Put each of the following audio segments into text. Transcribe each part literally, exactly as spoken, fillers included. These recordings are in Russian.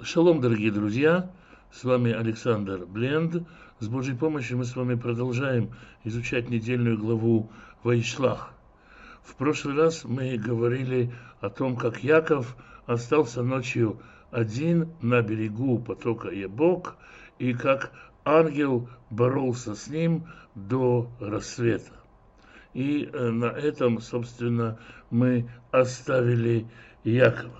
Шалом, дорогие друзья! С вами Александр Бленд. С Божьей помощью мы с вами продолжаем изучать недельную главу Ваишлах. В прошлый раз мы говорили о том, как Яков остался ночью один на берегу потока Ябок, и как ангел боролся с ним до рассвета. И на этом, собственно, мы оставили Якова.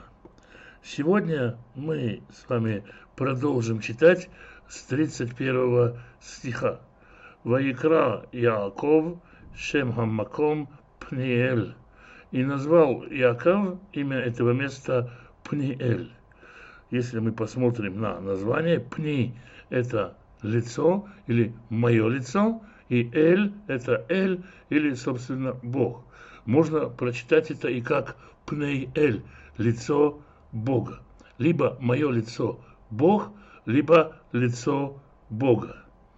Сегодня мы с вами продолжим читать с тридцать первого стиха. «Ваикра Яаков шем хаммаком Пниэль». И назвал Яков имя этого места Пниэль. Если мы посмотрим на название, Пни – это лицо или мое лицо, и Эль – это Эль или, собственно, Бог. Можно прочитать это и как Пней-Эль – лицо Бога. Либо мое лицо Бог, либо лицо Бога.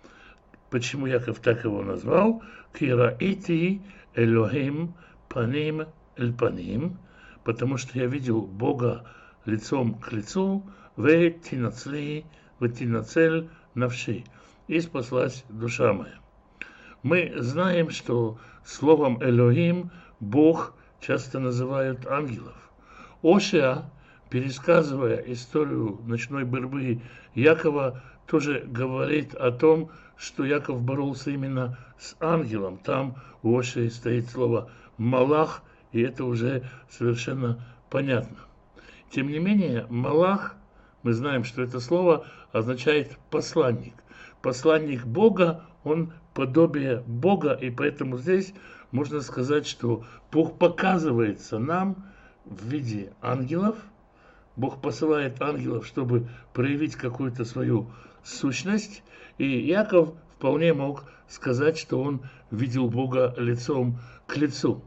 Почему Яков так его назвал? Кираити Элохим паним эль паним, потому что я видел Бога лицом к лицу, ве тинацли, ве тинацель навши, и спаслась душа моя. Мы знаем, что словом Элохим Бог часто называют ангелов. Ошия, пересказывая историю ночной борьбы Якова, тоже говорит о том, что Яков боролся именно с ангелом. Там у Ошии стоит слово «малах», и это уже совершенно понятно. Тем не менее, «малах», мы знаем, что это слово означает «посланник». Посланник Бога, он подобие Бога, и поэтому здесь можно сказать, что Бог показывается нам в виде ангелов. Бог посылает ангелов, чтобы проявить какую-то свою сущность. И Яков вполне мог сказать, что он видел Бога лицом к лицу.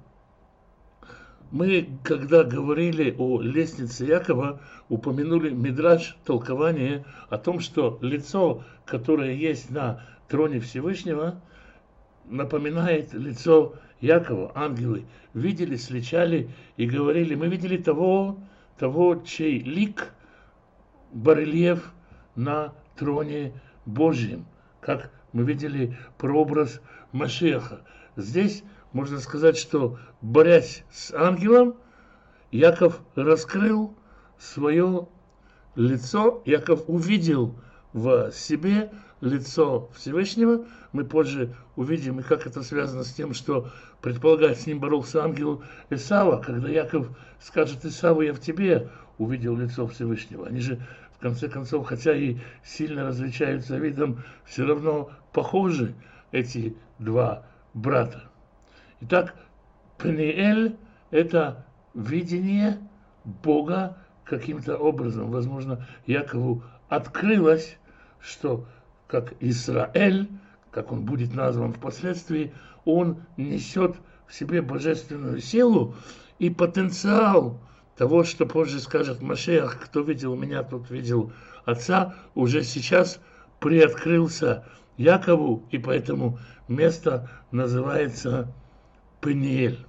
Мы, когда говорили о лестнице Якова, упомянули мидраш, толкование о том, что лицо, которое есть на троне Всевышнего, напоминает лицо Якова. Ангелы видели, сличали и говорили: мы видели того, того, чей лик, барельеф на троне Божьем, как мы видели прообраз Машиаха. Здесь можно сказать, что, борясь с ангелом, Яков раскрыл свое лицо, Яков увидел в себе лицо Всевышнего. Мы позже увидим, и как это связано с тем, что предполагает, с ним боролся ангел Исава, когда Яков скажет Исаву: я в тебе увидел лицо Всевышнего. Они же, в конце концов, хотя и сильно различаются видом, все равно похожи, эти два брата. Итак, Пниэль – это видение Бога каким-то образом. Возможно, Якову открылось, что как Исраэль, как он будет назван впоследствии, он несет в себе божественную силу и потенциал того, что позже скажет Машиах: кто видел меня, тот видел Отца, уже сейчас приоткрылся Якову, и поэтому место называется Пниэль.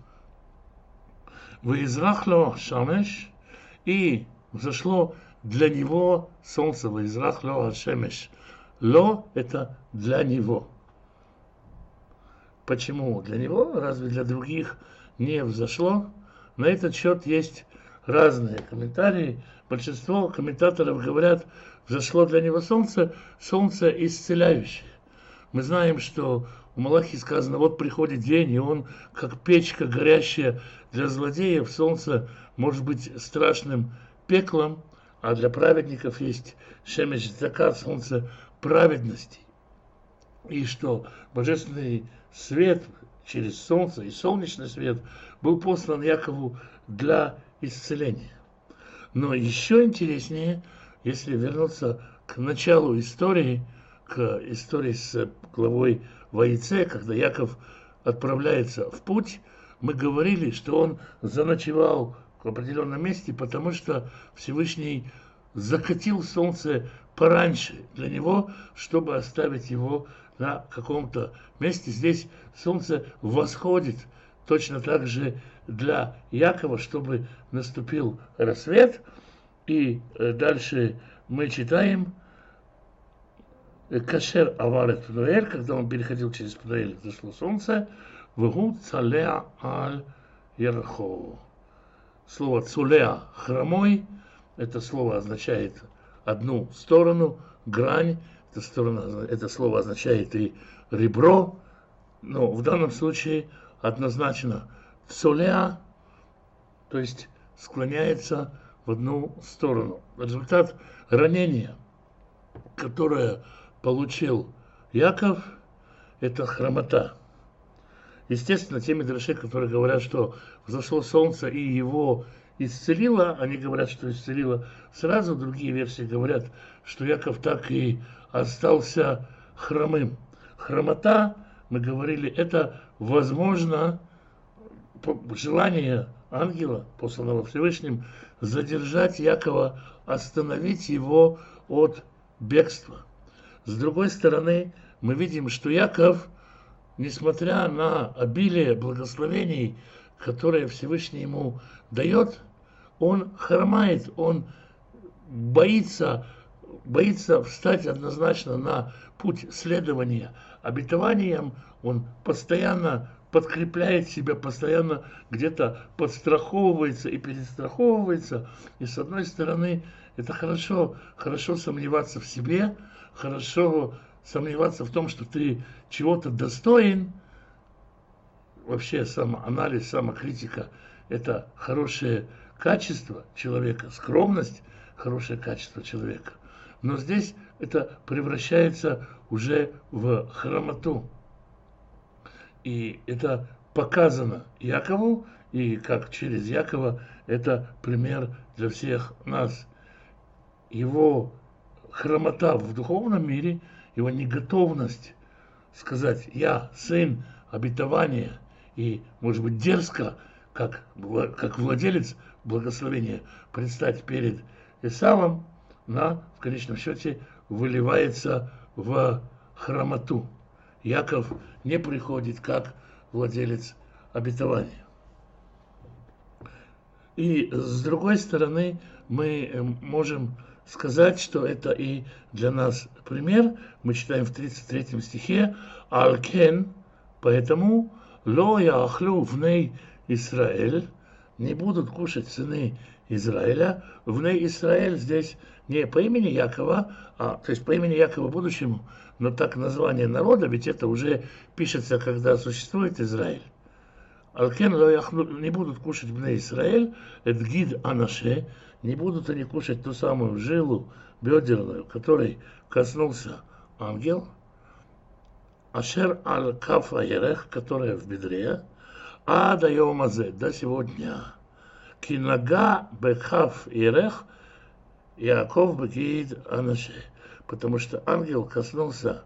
Ваизрахло шамеш, и взошло для него солнце. Ваизрахло ашемеш. Ло – это для него. Почему для него? Разве для других не взошло? На этот счет есть разные комментарии. Большинство комментаторов говорят: взошло для него солнце, солнце исцеляющее. Мы знаем, что у Малахи сказано: вот приходит день, и он, как печка горящая для злодеев. Солнце может быть страшным пеклом, а для праведников есть шемеш закат, солнце праведности. И что божественный свет через солнце и солнечный свет был послан Якову для исцеления. Но еще интереснее, если вернуться к началу истории, к истории с главой Ваице, когда Яков отправляется в путь, мы говорили, что он заночевал в определенном месте, потому что Всевышний закатил солнце пораньше для него, чтобы оставить его на каком-то месте. Здесь солнце восходит точно так же для Якова, чтобы наступил рассвет. И э, дальше мы читаем Кашер аварет Пнуэль, когда он переходил через Пнуэль, зашло солнце, вгу цалеа аль ерхо. Слово цулеа хромой, это слово означает одну сторону, грань, это, сторона, это слово означает и ребро, но в данном случае однозначно цулеа, то есть склоняется в одну сторону. Результат ранения, которое получил Яков, это хромота. Естественно, те мидраши, которые говорят, что взошло солнце и его исцелило, они говорят, что исцелило сразу. Другие версии говорят, что Яков так и остался хромым. Хромота, мы говорили, это возможно желание ангела, посланного Всевышним, задержать Якова, остановить его от бегства. С другой стороны, мы видим, что Яков, несмотря на обилие благословений, которые Всевышний ему дает, он хромает, он боится, боится встать однозначно на путь следования обетованиям, он постоянно подкрепляет себя, постоянно где-то подстраховывается и перестраховывается. И с одной стороны, это хорошо, хорошо сомневаться в себе, хорошо сомневаться в том, что ты чего-то достоин. Вообще самоанализ, самокритика – это хорошее качество человека, скромность – хорошее качество человека. Но здесь это превращается уже в хромоту. И это показано Якову, и как через Якова это пример для всех нас. Его хромота в духовном мире, его неготовность сказать «я сын обетования» и, может быть, дерзко, как, как владелец благословения, предстать перед Исавом, на, в конечном счете, выливается в хромоту. Яков не приходит как владелец обетования. И с другой стороны, мы можем сказать, что это и для нас пример. Мы читаем в тридцать третьем стихе «Алкен», поэтому «Ло яахлю вней Исраэль», не будут кушать сыны Израиля. Вней Исраэль здесь не по имени Якова, а, то есть по имени Якова будущему, но так название народа, ведь это уже пишется, когда существует Израиль. Алкен ло яхлю, не будут кушать бней Исраэль, это гид анаше, не будут они кушать ту самую жилу бедерную, которой коснулся ангел, ашер аль кафа ерех, которая в бедре, а до йомазе, до сегодня, кинага бекаф ерех, Яков бегид анаше, потому что ангел коснулся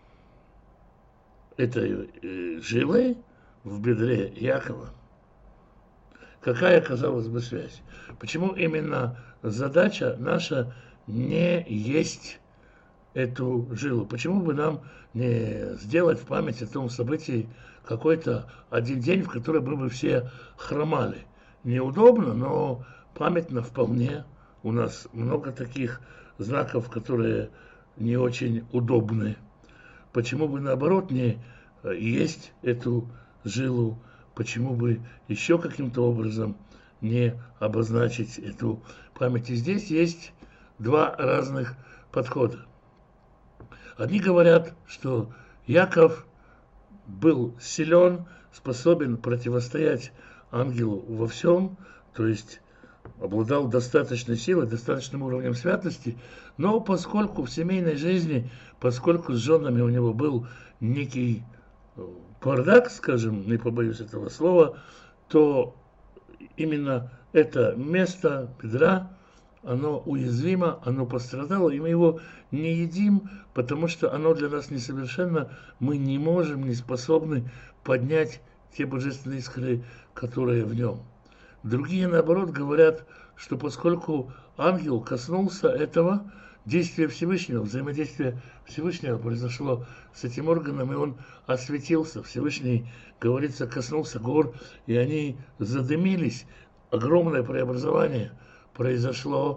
этой э, жилы в бедре Якова. Какая, казалось бы, связь? Почему именно задача наша не есть эту жилу? Почему бы нам не сделать в память о том событии какой-то один день, в который бы мы все хромали? Неудобно, но памятно вполне. У нас много таких знаков, которые не очень удобны. Почему бы наоборот не есть эту жилу? Почему бы еще каким-то образом не обозначить эту память? И здесь есть два разных подхода. Одни говорят, что Яков был силен, способен противостоять ангелу во всем, то есть обладал достаточной силой, достаточным уровнем святости, но поскольку в семейной жизни, поскольку с женами у него был некий бардак, скажем, не побоюсь этого слова, то именно это место бедра, оно уязвимо, оно пострадало, и мы его не едим, потому что оно для нас несовершенно, мы не можем, не способны поднять те божественные искры, которые в нем. Другие, наоборот, говорят, что поскольку ангел коснулся этого, действие Всевышнего, взаимодействие Всевышнего произошло с этим органом, и он осветился. Всевышний, говорится, коснулся гор, и они задымились. Огромное преобразование произошло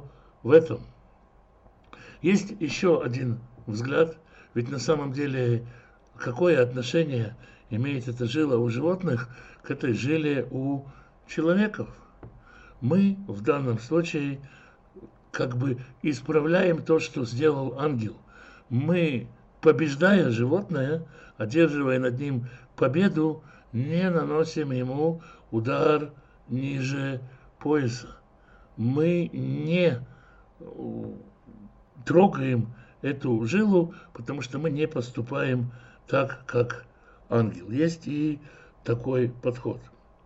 в этом. Есть еще один взгляд, ведь на самом деле какое отношение имеет эта жила у животных к этой жиле у человеков? Мы в данном случае как бы исправляем то, что сделал ангел. Мы, побеждая животное, одерживая над ним победу, не наносим ему удар ниже пояса. Мы не трогаем эту жилу, потому что мы не поступаем так, как ангел. Есть и такой подход.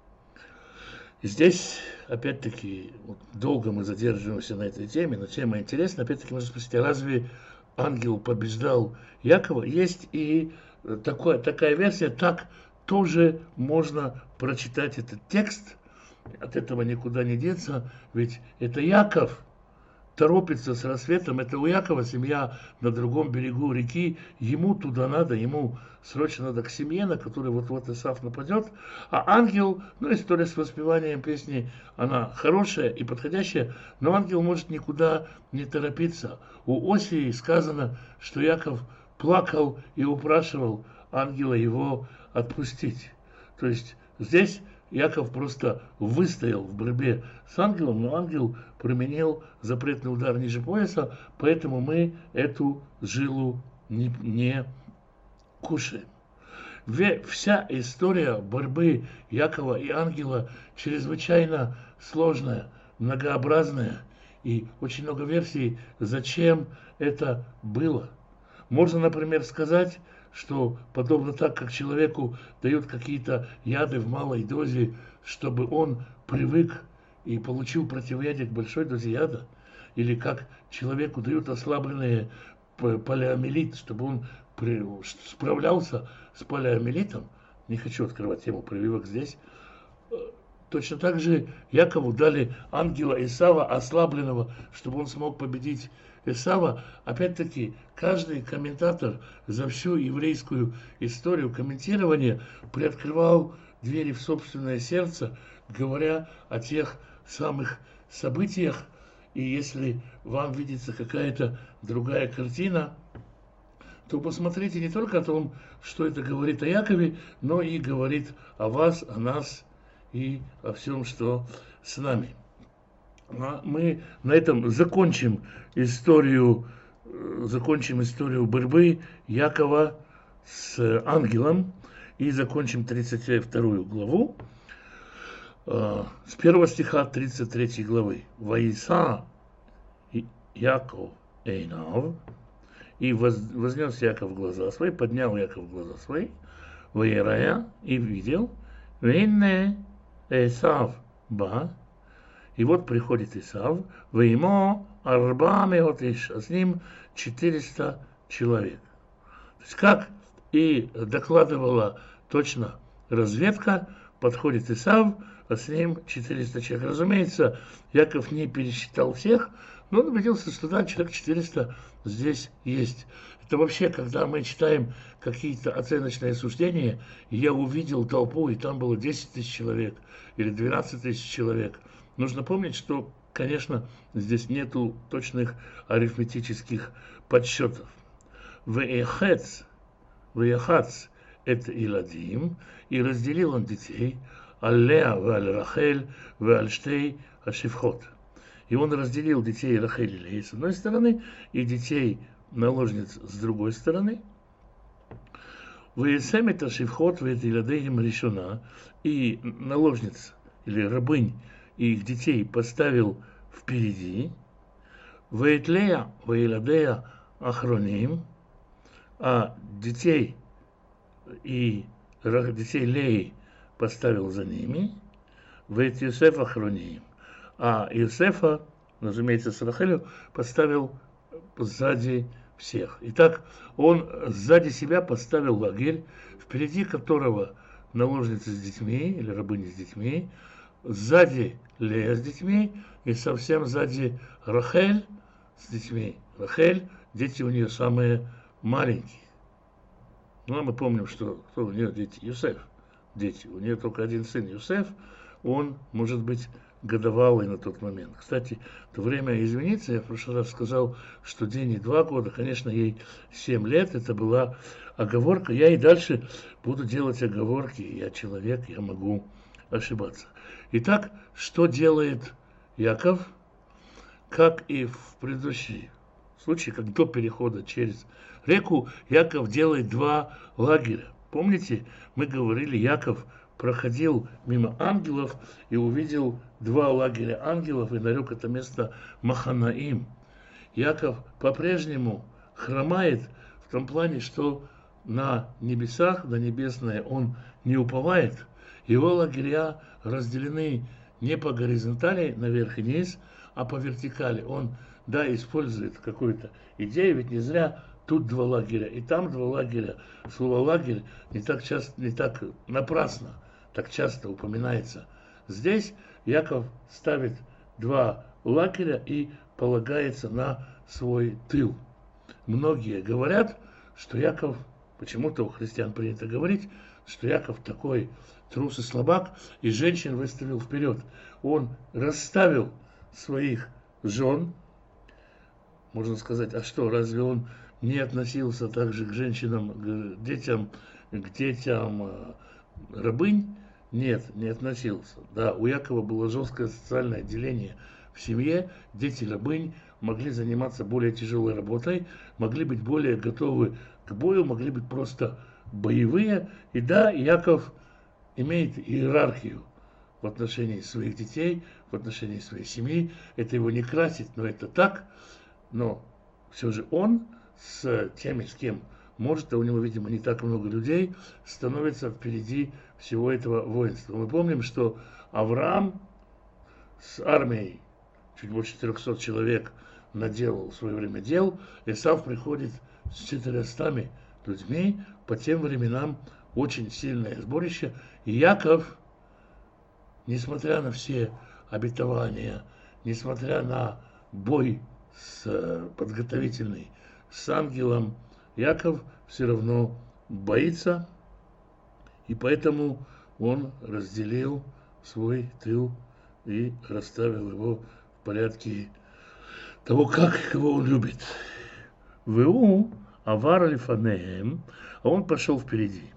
Здесь, опять-таки, вот долго мы задерживаемся на этой теме, но тема интересна. Опять-таки, можно спросить, а разве ангел побеждал Якова? Есть и такое, такая версия, так тоже можно прочитать этот текст. От этого никуда не деться, ведь это Яков торопится с рассветом, это у Якова семья на другом берегу реки, ему туда надо, ему срочно надо к семье, на которую вот-вот Исав нападет, а ангел, ну, история с воспеванием песни, она хорошая и подходящая, но ангел может никуда не торопиться. У Осии сказано, что Яков плакал и упрашивал ангела его отпустить. То есть здесь Яков просто выстоял в борьбе с ангелом, но ангел применил запретный удар ниже пояса, поэтому мы эту жилу не, не кушаем. Вся история борьбы Якова и ангела чрезвычайно сложная, многообразная, и очень много версий, зачем это было. Можно, например, сказать, что подобно так, как человеку дают какие-то яды в малой дозе, чтобы он привык и получил противоядие к большой дозе яда, или как человеку дают ослабленные полиомиелит, чтобы он справлялся с полиомиелитом, не хочу открывать тему прививок здесь, точно так же Якову дали ангела Исава ослабленного, чтобы он смог победить Исава. Опять-таки, каждый комментатор за всю еврейскую историю комментирования приоткрывал двери в собственное сердце, говоря о тех самых событиях. И если вам видится какая-то другая картина, то посмотрите не только о том, что это говорит о Якове, но и говорит о вас, о нас и о всем, что с нами. Мы на этом закончим историю, закончим историю борьбы Якова с ангелом и закончим тридцать вторую главу с первого стиха тридцать третьей главы. «Ваиса Яков эйнав, и вознес Яков глаза свои, поднял Яков глаза свои, ваирая, и видел, винне Исав ба». И вот приходит Исав, «Ваимо арба меот иш», а с ним четыреста человек. То есть, как и докладывала точно разведка, подходит Исав, а с ним четыреста человек. Разумеется, Яков не пересчитал всех, но он убедился, что да, человек четыреста здесь есть. Это вообще, когда мы читаем какие-то оценочные суждения, я увидел толпу, и там было десять тысяч человек или двенадцать тысяч человек. Нужно помнить, что, конечно, здесь нету точных арифметических подсчетов. Веехец, веехац – это Иладим, и разделил он детей, аль-Леа, валь-Рахель, валь-Штей, ашифхот. И он разделил детей Рахель и Леи с одной стороны, и детей наложниц с другой стороны. Веесемет ашифхот, веет Иладеем решена, и наложниц или рабынь и их детей поставил впереди. Вейтлея, Вейладея, Ахроним, а детей и детей Леи поставил за ними. Вейт Юсеф Ахроним, а Юсефа, разумеется, с Рахелью, поставил сзади всех. Итак, он сзади себя поставил лагерь, впереди которого наложницы с детьми или рабыни с детьми, сзади Лея с детьми, и совсем сзади Рахель с детьми. Рахель, дети у нее самые маленькие. Ну, а мы помним, что кто у нее дети? Юсеф. Дети. У нее только один сын Юсеф. Он, может быть, годовалый на тот момент. Кстати, в то время, извиниться, я в прошлый раз сказал, что Дине два года, конечно, ей семь лет, это была оговорка. Я и дальше буду делать оговорки, я человек, я могу ошибаться. Итак, что делает Яков? Как и в предыдущем случае, как до перехода через реку, Яков делает два лагеря. Помните, мы говорили, Яков проходил мимо ангелов и увидел два лагеря ангелов и нарек это место Маханаим. Яков по-прежнему хромает в том плане, что на небесах, на небесное он не уповает. Его лагеря разделены не по горизонтали наверх и вниз, а по вертикали. Он, да, использует какую-то идею, ведь не зря тут два лагеря и там два лагеря. Слово лагерь не так часто, не так напрасно, так часто упоминается. Здесь Яков ставит два лагеря и полагается на свой тыл. Многие говорят, что Яков, почему-то у христиан принято говорить, что Яков такой трус и слабак, и женщин выставил вперед. Он расставил своих жен. Можно сказать, а что, разве он не относился также к женщинам, к детям, к детям рабынь? Нет, не относился. Да, у Якова было жесткое социальное деление в семье. Дети рабынь могли заниматься более тяжелой работой, могли быть более готовы к бою, могли быть просто боевые. И да, Яков имеет иерархию в отношении своих детей, в отношении своей семьи. Это его не красит, но это так. Но все же он с теми, с кем может, а у него, видимо, не так много людей, становится впереди всего этого воинства. Мы помним, что Авраам с армией, чуть больше трехсот человек, наделал в свое время дел. Исав приходит с четырьмястами людьми, по тем временам очень сильное сборище. И Яков, несмотря на все обетования, несмотря на бой с, подготовительный с ангелом, Яков все равно боится, и поэтому он разделил свой тыл и расставил его в порядке того, как кого он любит. Веу авар лифанеем, а он пошел впереди.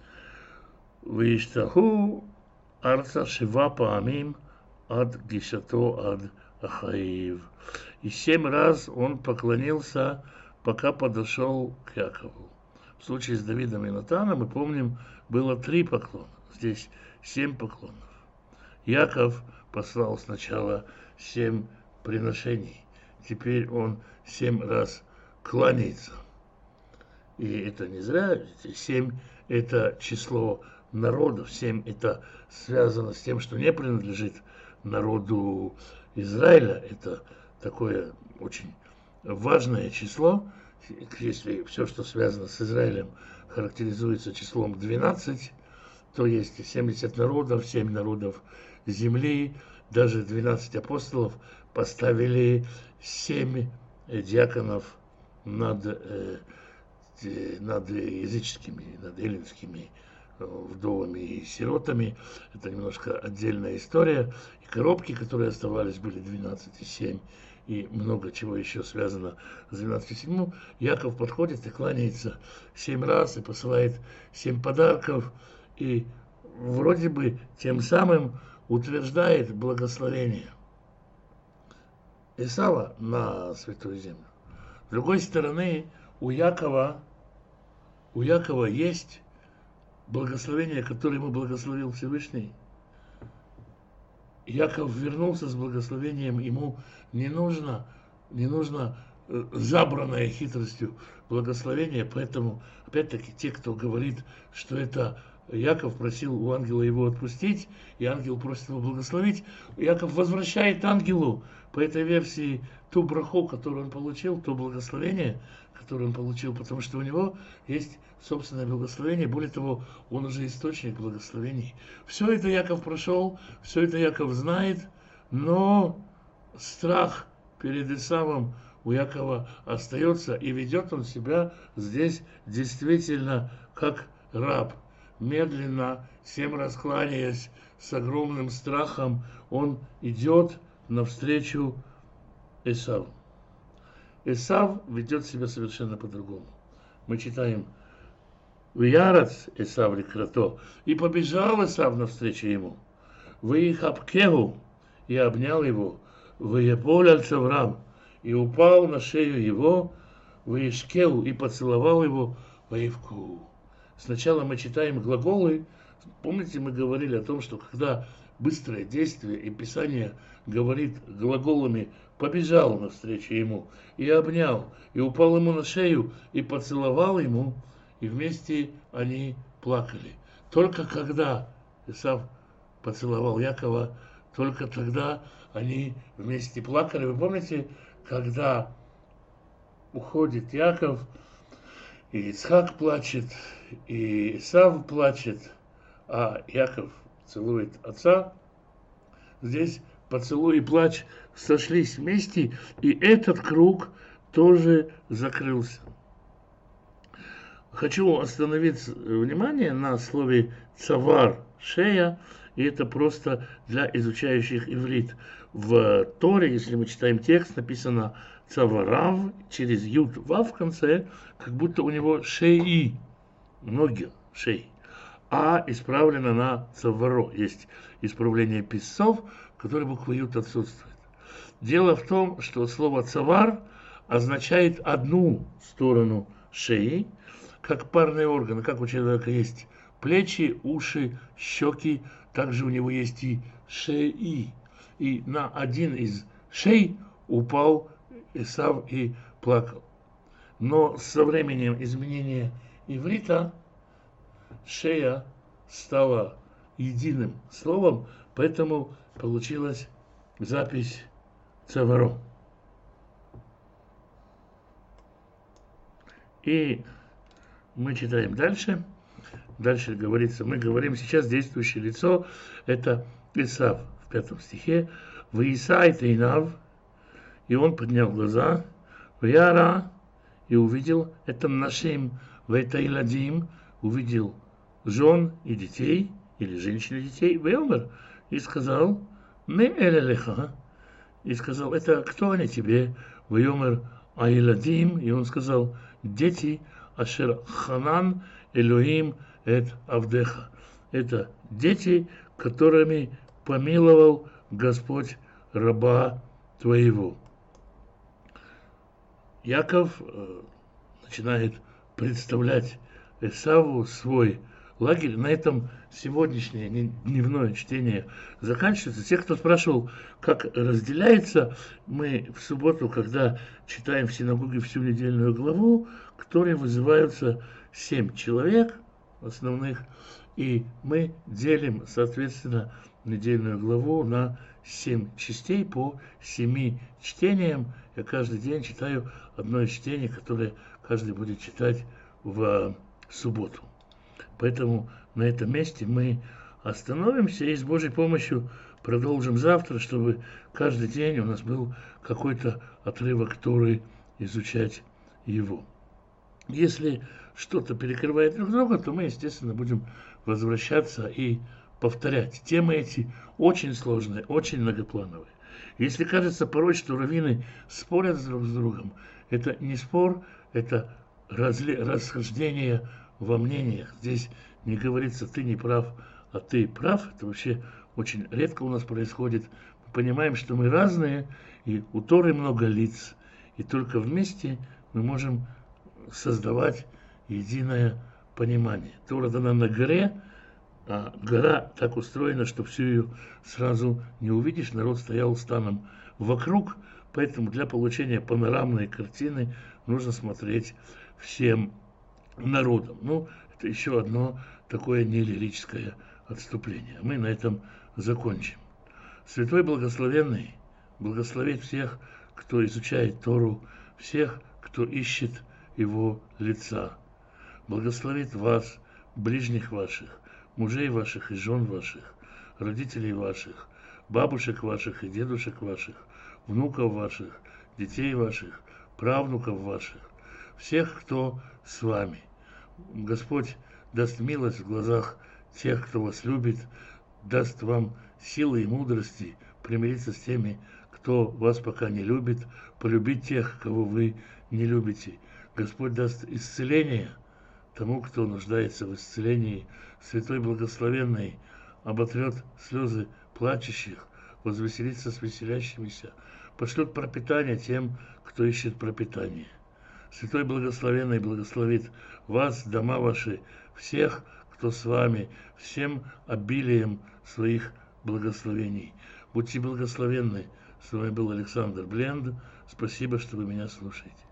Виштаху арца шива паамим ад гишато ад ахаив. И семь раз он поклонился, пока подошел к Якову. В случае с Давидом и Натаном, мы помним, было три поклона. Здесь семь поклонов. Яков послал сначала семь приношений. Теперь он семь раз кланяется. И это не зря. Семь – это число народов. Семь – это связано с тем, что не принадлежит народу Израиля. Это такое очень важное число. Если все, что связано с Израилем, характеризуется числом двенадцать, то есть семьдесят народов, семь народов земли, даже двенадцать апостолов поставили семь диаконов над, э, над языческими, над эллинскими вдовами и сиротами. Это немножко отдельная история. И коробки, которые оставались, были двенадцать и семь. И много чего еще связано с двенадцатью седьмым. Яков подходит и кланяется семь раз и посылает семь подарков. И вроде бы тем самым утверждает благословение Исава на Святую Землю. С другой стороны, у Якова, у Якова есть благословение, которое ему благословил Всевышний. Яков вернулся с благословением, ему не нужно, не нужно забранное хитростью благословение, поэтому, опять-таки, те, кто говорит, что это Яков просил у ангела его отпустить, и ангел просит его благословить, Яков возвращает ангелу, по этой версии, ту браху, которую он получил, то благословение, которое он получил, потому что у него есть собственное благословение, более того, он уже источник благословений. Все это Яков прошел, все это Яков знает, но страх перед Исавом у Якова остается, и ведет он себя здесь действительно как раб. медленно, семь раз кланяясь, с огромным страхом, он идет навстречу Эсаву. Эсав ведет себя совершенно по-другому. Мы читаем «Виярац Эсав ликрато», и побежал Эсав навстречу ему. «Ваихапкеху», и обнял его. «Ваеполь аль-цаврам», и упал на шею его. «Ваишкеу», и поцеловал его. «Ваивку». Сначала мы читаем глаголы. Помните, мы говорили о том, что когда быстрое действие, и Писание говорит глаголами «побежал навстречу ему», и обнял, и упал ему на шею, и поцеловал ему, и вместе они плакали. Только когда Исав поцеловал Якова, только тогда они вместе плакали. Вы помните, когда уходит Яков, и Ицхак плачет, и Исав плачет, а Яков целует отца. Здесь поцелуй и плач сошлись вместе, и этот круг тоже закрылся. Хочу остановить внимание на слове «цавар», «шея», и это просто для изучающих иврит. В Торе, если мы читаем текст, написано «цаварав» через «ют» «вав» в конце, как будто у него «шеи», ноги, шеи, а исправлено на «цаваро». Есть исправление писцов, в которой буква «ют» отсутствует. Дело в том, что слово «цавар» означает одну сторону шеи, как парные органы, как у человека есть плечи, уши, щеки, также у него есть и шеи. И на один из шей упал Исав и плакал. Но со временем изменения иврита шея стала единым словом, поэтому получилась запись цаваро. И мы читаем дальше. Дальше говорится, мы говорим сейчас действующее лицо, это Исав в пятом стихе. «Ваисай тейнав», и он поднял глаза, «Ваяра», и увидел, это нашим вайтайладим, увидел жен и детей, или женщин и детей, «Вайомер», и сказал, «Ме элелеха», и сказал, «Это кто они тебе?» «Вайомер айладим», и он сказал, «Дети, ашер ханан Элоим эт авдеха». Это дети, которыми помиловал Господь раба твоего. Яков э, начинает представлять Эсаву свой лагерь. На этом сегодняшнее дневное чтение заканчивается. Те, кто спрашивал, как разделяется, мы в субботу, когда читаем в синагоге всю недельную главу, к которой вызываются семь человек основных, и мы делим, соответственно, недельную главу на семь частей по семи чтениям. Я каждый день читаю одно из чтений, которое каждый будет читать в субботу. Поэтому на этом месте мы остановимся и с Божьей помощью продолжим завтра, чтобы каждый день у нас был какой-то отрывок, который изучать его. Если что-то перекрывает друг друга, то мы, естественно, будем возвращаться и повторять. Темы эти очень сложные, очень многоплановые. Если кажется порой, что раввины спорят друг с другом, это не спор, это разли... расхождение во мнениях. Здесь не говорится «ты не прав», а «ты прав». Это вообще очень редко у нас происходит. Мы понимаем, что мы разные, и у Торы много лиц, и только вместе мы можем создавать единое понимание. Тора дана на горе, а гора так устроена, что всю ее сразу не увидишь. Народ стоял станом вокруг, поэтому для получения панорамной картины нужно смотреть всем народом. Ну, это еще одно такое нелирическое отступление. Мы на этом закончим. Святой Благословенный благословит всех, кто изучает Тору, всех, кто ищет его лица. Благословит вас, ближних ваших, мужей ваших и жен ваших, родителей ваших, бабушек ваших и дедушек ваших, внуков ваших, детей ваших, правнуков ваших, всех, кто с вами. Господь даст милость в глазах тех, кто вас любит, даст вам силы и мудрости примириться с теми, кто вас пока не любит, полюбить тех, кого вы не любите. Господь даст исцеление тому, кто нуждается в исцелении. Святой Благословенный оботрет слезы плачущих, возвеселится с веселящимися, пошлет пропитание тем, кто ищет пропитание. Святой Благословенный благословит вас, дома ваши, всех, кто с вами, всем обилием своих благословений. Будьте благословенны. С вами был Александр Бленд. Спасибо, что вы меня слушаете.